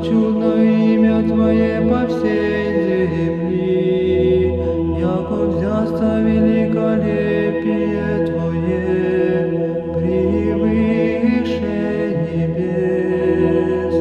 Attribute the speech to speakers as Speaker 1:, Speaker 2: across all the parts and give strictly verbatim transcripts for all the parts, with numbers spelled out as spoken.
Speaker 1: чудно имя Твое по всей земли, яко взясться великолепие Твое превыше небес.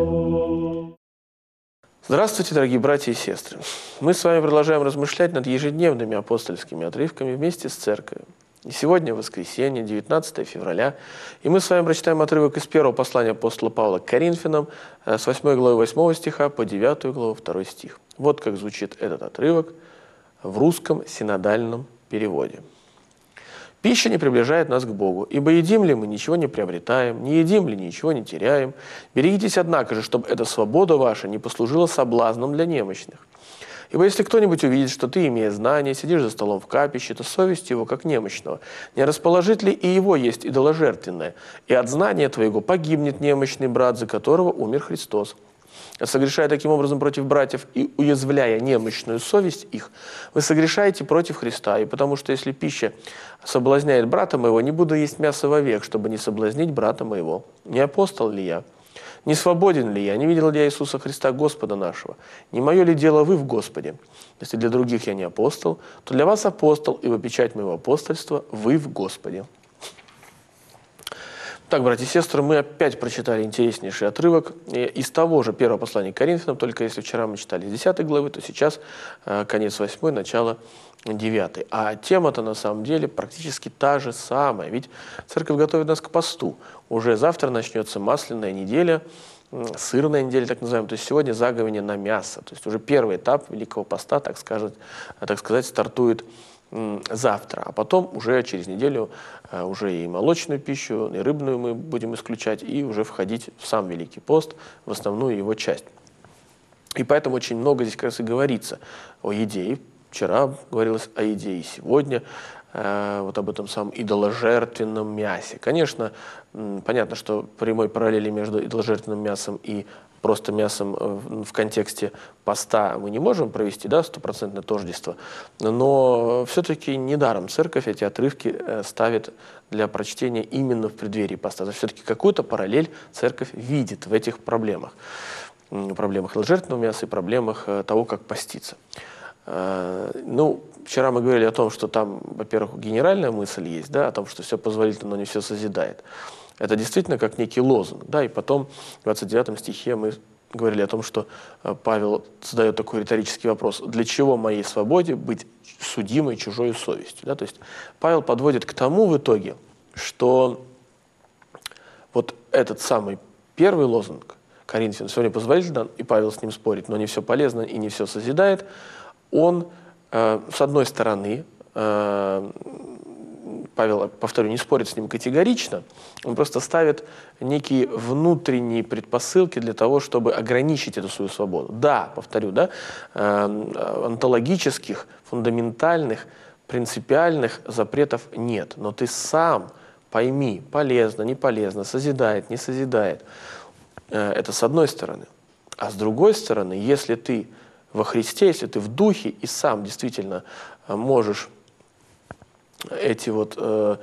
Speaker 2: Здравствуйте, дорогие братья и сестры! Мы с вами продолжаем размышлять над ежедневными апостольскими отрывками вместе с церковью. И сегодня воскресенье, девятнадцатое февраля, и мы с вами прочитаем отрывок из первого послания апостола Павла к Коринфянам с восьмой главы восьмого стиха по девятую главу второй стих. Вот как звучит этот отрывок в русском синодальном переводе. «Пища не приближает нас к Богу, ибо едим ли мы, ничего не приобретаем, не едим ли, ничего не теряем. Берегитесь, однако же, чтобы эта свобода ваша не послужила соблазном для немощных. Ибо если кто-нибудь увидит, что ты, имея знание, сидишь за столом в капище, то совесть его, как немощного, не расположит ли и его есть идоложертвенное, и от знания твоего погибнет немощный брат, за которого умер Христос. Согрешая таким образом против братьев и уязвляя немощную совесть их, вы согрешаете против Христа, и потому что если пища соблазняет брата моего, не буду есть мясо вовек, чтобы не соблазнить брата моего. Не апостол ли я? Не свободен ли я? Не видел ли я Иисуса Христа, Господа нашего? Не мое ли дело вы в Господе? Если для других я не апостол, то для вас апостол, ибо печать моего апостольства вы в Господе». Так, братья и сестры, мы опять прочитали интереснейший отрывок из того же первого послания к Коринфянам, только если вчера мы читали с десятой главы, то сейчас э, конец восьмой, начало девятой. А тема-то на самом деле практически та же самая, ведь церковь готовит нас к посту. Уже завтра начнется масляная неделя, сырная неделя, так называемая, то есть сегодня заговение на мясо. То есть уже первый этап Великого Поста, так сказать, так сказать стартует завтра, а потом уже через неделю а, уже и молочную пищу, и рыбную мы будем исключать, и уже входить в сам Великий пост, в основную его часть. И поэтому очень много здесь как раз и говорится о еде. И вчера говорилось о еде, и сегодня э, вот об этом самом идоложертвенном мясе. Конечно, понятно, что прямой параллели между идоложертвенным мясом и просто мясом в контексте поста мы не можем провести, да, стопроцентное тождество, но все-таки недаром церковь эти отрывки ставит для прочтения именно в преддверии поста. Все-таки какую-то параллель церковь видит в этих проблемах. Проблемах идоложертвенного мяса и проблемах того, как поститься. Ну, вчера мы говорили о том, что там, во-первых, генеральная мысль есть, да, о том, что все позволительно, но не все созидает. Это действительно как некий лозунг, да, и потом в двадцать девятом стихе мы говорили о том, что Павел задает такой риторический вопрос: для чего моей свободе быть судимой чужой совестью, да, то есть Павел подводит к тому в итоге, что вот этот самый первый лозунг Коринфянам, сегодня позволительно, и Павел с ним спорит, но не все полезно и не все созидает, он, э, с одной стороны, э, Павел, повторю, не спорит с ним категорично, он просто ставит некие внутренние предпосылки для того, чтобы ограничить эту свою свободу. Да, повторю, да, э, онтологических, фундаментальных, принципиальных запретов нет, но ты сам пойми, полезно, не полезно, созидает, не созидает. Э, это с одной стороны. А с другой стороны, если ты во Христе, если ты в духе и сам действительно можешь эти вот э,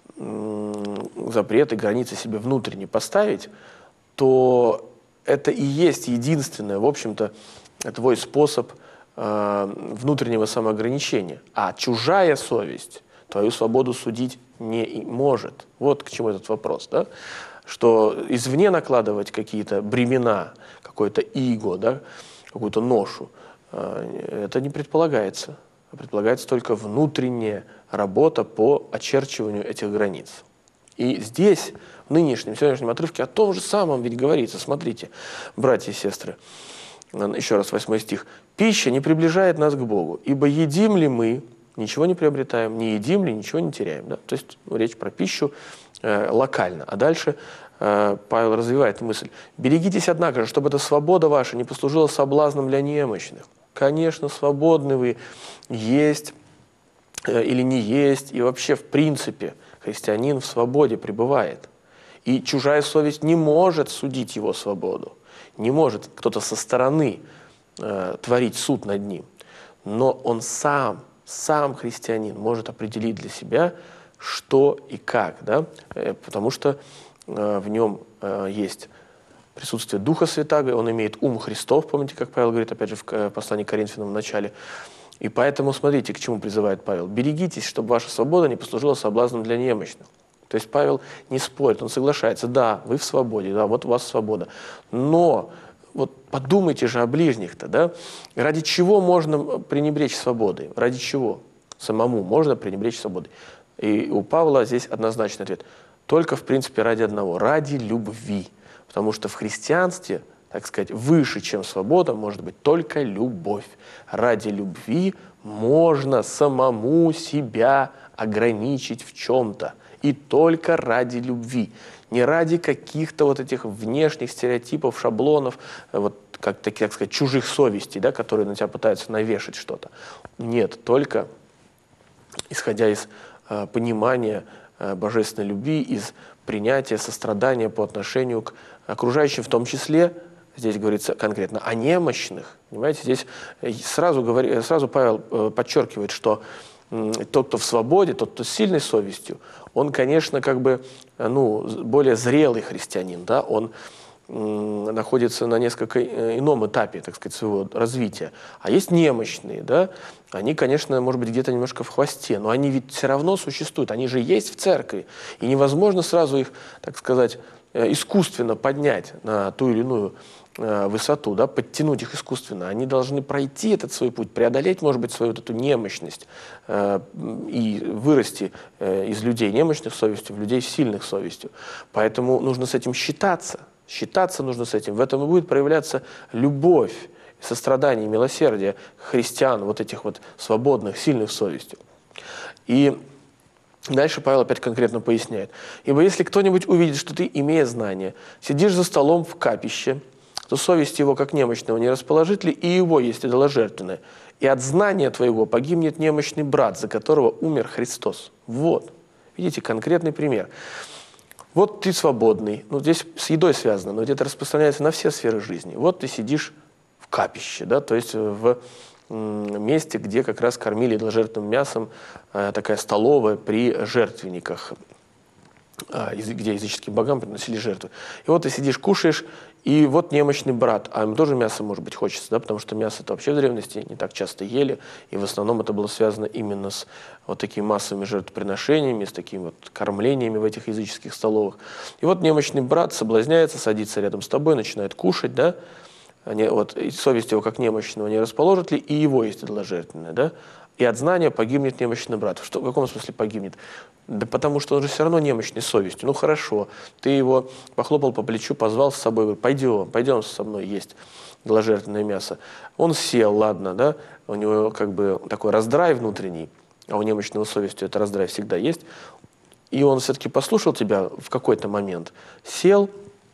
Speaker 2: запреты, границы себе внутренне поставить, то это и есть единственное, в общем-то, твой способ э, внутреннего самоограничения. А чужая совесть твою свободу судить не может. Вот к чему этот вопрос, да? Что извне накладывать какие-то бремена, какое-то иго, да, какую-то ношу, э, это не предполагается. Предполагается только внутренняя работа по очерчиванию этих границ. И здесь, в нынешнем, сегодняшнем отрывке, о том же самом ведь говорится. Смотрите, братья и сестры, еще раз восьмой стих. «Пища не приближает нас к Богу, ибо едим ли мы, ничего не приобретаем, не едим ли, ничего не теряем». Да? То есть речь про пищу э, локально. А дальше э, Павел развивает мысль. «Берегитесь, однако же, чтобы эта свобода ваша не послужила соблазном для немощных». Конечно, свободны вы есть э, или не есть, и вообще в принципе христианин в свободе пребывает. И чужая совесть не может судить его свободу, не может кто-то со стороны э, творить суд над ним. Но он сам, сам христианин может определить для себя, что и как, да? э, потому что э, в нем э, есть присутствие Духа Святаго, он имеет ум Христов, помните, как Павел говорит, опять же, в послании к Коринфянам в начале. И поэтому, смотрите, к чему призывает Павел. «Берегитесь, чтобы ваша свобода не послужила соблазном для немощных». То есть Павел не спорит, он соглашается. Да, вы в свободе, да, вот у вас свобода. Но вот подумайте же о ближних-то, да? Ради чего можно пренебречь свободой? Ради чего самому можно пренебречь свободой? И у Павла здесь однозначный ответ. Только, в принципе, ради одного. Ради любви. Потому что в христианстве, так сказать, выше, чем свобода, может быть только любовь. Ради любви можно самому себя ограничить в чем-то. И только ради любви. Не ради каких-то вот этих внешних стереотипов, шаблонов, вот как, так, так сказать, чужих совестей, да, которые на тебя пытаются навешать что-то. Нет, только исходя из э, понимания э, божественной любви, из принятия, сострадания по отношению к окружающим, в том числе, здесь говорится конкретно о немощных. Понимаете, здесь сразу, говори, сразу Павел э, подчеркивает, что тот, кто в свободе, тот, кто с сильной совестью, он, конечно, как бы, ну, более зрелый христианин, да, он м, находится на несколько ином этапе, так сказать, своего развития. А есть немощные, да, они, конечно, может быть, где-то немножко в хвосте, но они ведь все равно существуют, они же есть в церкви, и невозможно сразу их, так сказать, искусственно поднять на ту или иную высоту, да, подтянуть их искусственно. Они должны пройти этот свой путь, преодолеть, может быть, свою вот эту немощность э, и вырасти э, из людей немощных совестью в людей сильных совестью. Поэтому нужно с этим считаться. Считаться нужно с этим. В этом и будет проявляться любовь, сострадание, милосердие христиан, вот этих вот свободных, сильных совестью. И дальше Павел опять конкретно поясняет. «Ибо если кто-нибудь увидит, что ты, имея знание, сидишь за столом в капище, то совесть его, как немощного, не расположит ли, и его есть идоложертвенное. И от знания твоего погибнет немощный брат, за которого умер Христос». Вот. Видите, конкретный пример. Вот ты свободный. Ну, здесь с едой связано, но это распространяется на все сферы жизни. Вот ты сидишь в капище, да, то есть в месте, где как раз кормили идоложертвенным мясом, такая столовая при жертвенниках, где языческим богам приносили жертвы. И вот ты сидишь, кушаешь, и вот немощный брат, а им тоже мясо, может быть, хочется, да, потому что мясо-то вообще в древности не так часто ели, и в основном это было связано именно с вот такими массовыми жертвоприношениями, с такими вот кормлениями в этих языческих столовых. И вот немощный брат соблазняется, садится рядом с тобой, начинает кушать, да, они, вот, и совесть его как немощного не расположит ли, и его есть идоложертвенное, да, и от знания погибнет немощный брат. Что, в каком смысле погибнет? Да потому что он же все равно немощный совестью. Ну хорошо, ты его похлопал по плечу, позвал с собой, говорит, пойдем, пойдем со мной есть идоложертвенное мясо. Он сел, ладно, да, у него как бы такой раздрай внутренний, а у немощного совестью это раздрай всегда есть. И он все-таки послушал тебя в какой-то момент, сел,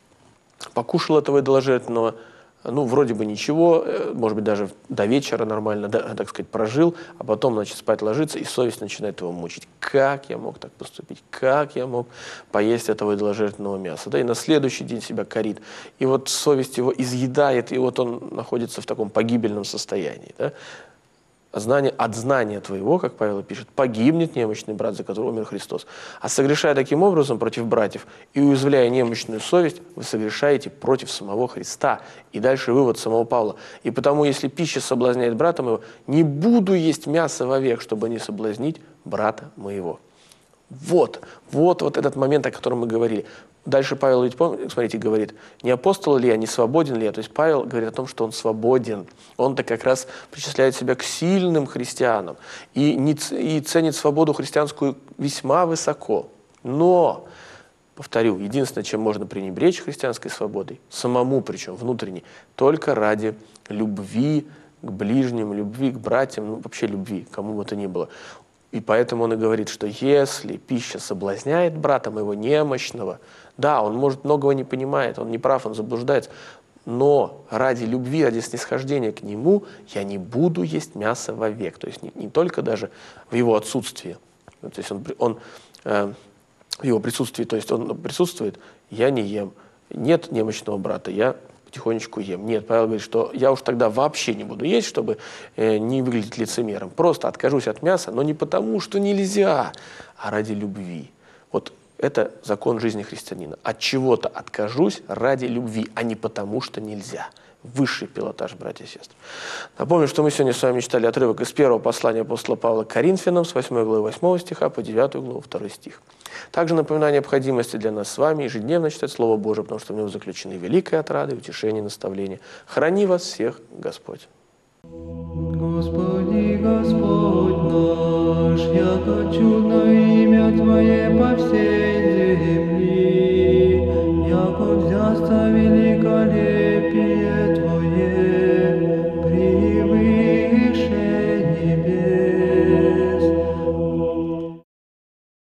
Speaker 2: покушал этого идоложертвенного, ну, вроде бы ничего, может быть, даже до вечера нормально, да, так сказать, прожил, а потом, значит, спать ложится, и совесть начинает его мучить. Как я мог так поступить? Как я мог поесть этого идоложертвенного мяса? Да, и на следующий день себя корит. И вот совесть его изъедает, и вот он находится в таком погибельном состоянии, да. Знание, от знания твоего, как Павел пишет, погибнет немощный брат, за которого умер Христос. А согрешая таким образом против братьев и уязвляя немощную совесть, вы согрешаете против самого Христа. И дальше вывод самого Павла. И потому, если пища соблазняет брата моего, не буду есть мясо вовек, чтобы не соблазнить брата моего. Вот, вот, вот этот момент, о котором мы говорили. Дальше Павел, ведь, смотрите, говорит, не апостол ли я, не свободен ли я? То есть Павел говорит о том, что он свободен. Он-то как раз причисляет себя к сильным христианам и, не, и ценит свободу христианскую весьма высоко. Но, повторю, единственное, чем можно пренебречь христианской свободой, самому причем, внутренней, только ради любви к ближним, любви к братьям, ну, вообще любви, кому бы то ни было. И поэтому он и говорит, что если пища соблазняет брата моего немощного, да, он, может, многого не понимает, он не прав, он заблуждается, но ради любви, ради снисхождения к нему я не буду есть мясо вовек. То есть не, не только даже в его отсутствии, то есть он, он э, в его присутствии, то есть он присутствует, я не ем. Нет немощного брата, я потихонечку ем. Нет, Павел говорит, что я уж тогда вообще не буду есть, чтобы э, не выглядеть лицемером. Просто откажусь от мяса, но не потому, что нельзя, а ради любви. Вот Это закон жизни христианина. От чего-то откажусь ради любви, а не потому, что нельзя. Высший пилотаж, братья и сестры. Напомню, что мы сегодня с вами читали отрывок из первого послания апостола Павла к Коринфянам с восьмой главы восьмого стиха по девятую главу второй стих. Также напоминаю о необходимости для нас с вами ежедневно читать Слово Божие, потому что в нем заключены великая отрада, утешение, наставление. Храни вас всех Господь.
Speaker 1: Господи, Господь наш, яко чудно имя Твое по всей земле.